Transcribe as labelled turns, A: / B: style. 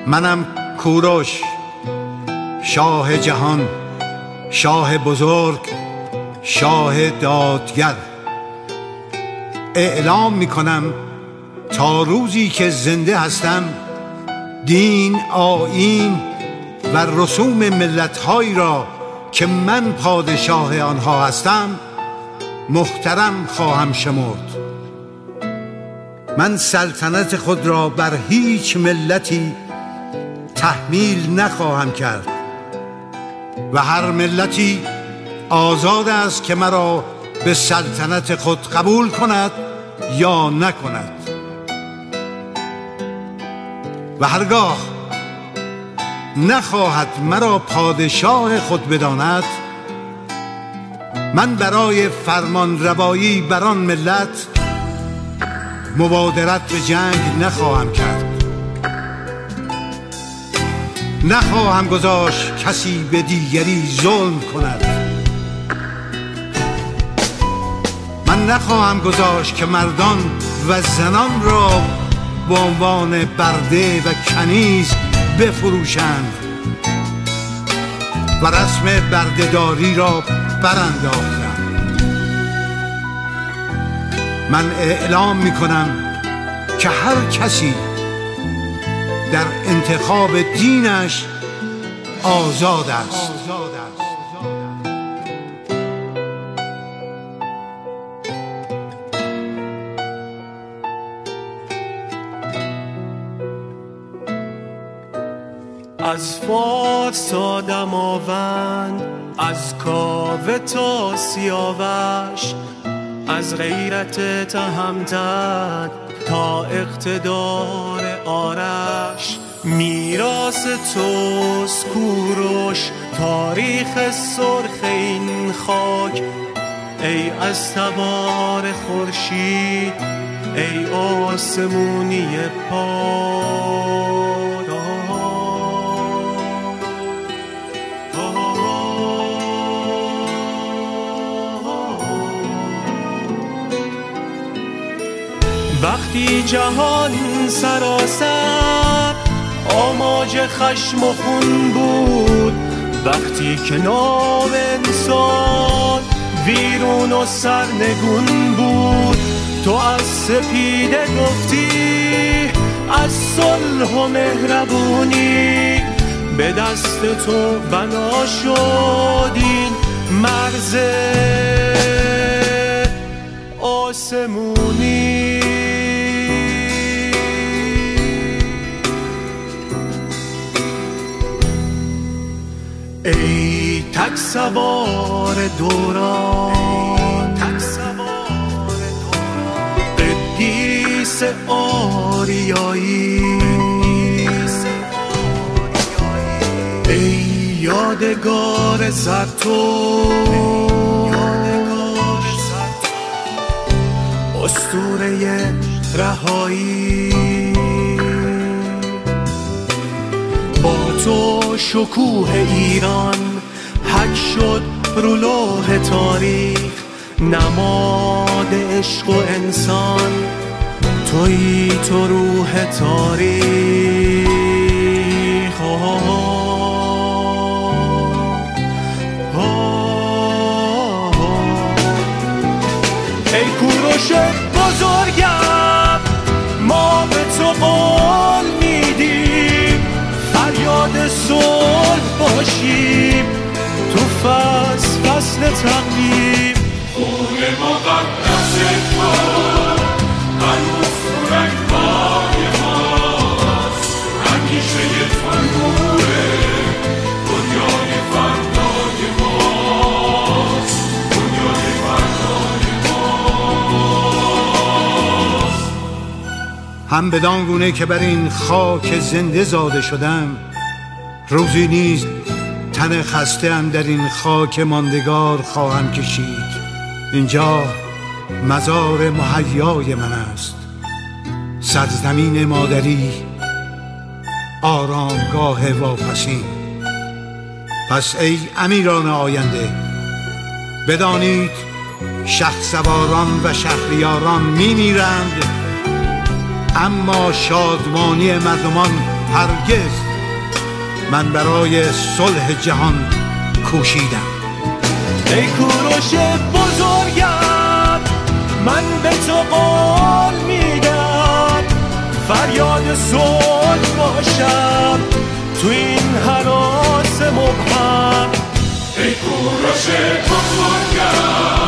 A: منم کوروش، شاه جهان، شاه بزرگ، شاه دادگر. اعلام میکنم تا روزی که زنده هستم دین، آیین و رسوم ملت‌هایی را که من پادشاه آنها هستم محترم خواهم شمرد. من سلطنت خود را بر هیچ ملتی تحمیل نخواهم کرد و هر ملتی آزاد است که مرا به سلطنت خود قبول کند یا نکند و هرگاه نخواهد مرا پادشاه خود بداند، من برای فرمان روایی بر آن ملت مبادرت به جنگ نخواهم کرد. نخواهم گذاشت کسی به دیگری ظلم کند. من نخواهم گذاشت که مردان و زنان را به عنوان برده و کنیز بفروشند و رسم بردهداری را برانداختند. من اعلام میکنم که هر کسی در انتخاب دینش آزاد است.
B: از فارس تا دماوند، از کاوه تا سیاوش، از غیرت تهمتن تا اقتدار آرش، میراث توست کوروش، تاریخ سرخ این خاک. ای از تبار خورشید، ای آسمونی پاک. وقتی جهان سراسر آماج خشم و خون بود، وقتی که نام انسان ویرون و سرنگون بود، تو از سپیده گفتی، از صلح و مهربونی، به دست تو بنا شد این مرز آسمونی. ای تک سوار دوران، قدیس آریایی، ای یادگار زرتشت، اسطوره رهایی. با تو شکوه ایران حک شد رو لوح تاریخ، نماد عشق و انسان تویی تو روح تاریخ. ای کوروش بزرگم، ما به تو قول میدیم فریاد صلح باشیم تو فصل تقویم.
C: خون مقدس تو هنوز تو رگ‌های ماست، همیشه یه تنوره دنیای فردای ماست، دنیای فردای ماست.
A: هم بدان گونه که بر این خاک زنده زاده شدم، روزی نیز تن خسته ام در این خاک ماندگار خواهم کشید. اینجا مزار محیای من است، سرزمین مادری، آرامگاه واپسین. پس ای امیران آینده، بدانید شهسواران و شهریاران میمیرند، اما شادمانی مردمان هرگز من برای صلح جهان کوشیدم.
B: ای کوروش بزرگم، من به تو قول میدم فریاد صلح باشم تو این هراس مبهم.
C: ای کوروش بزرگم،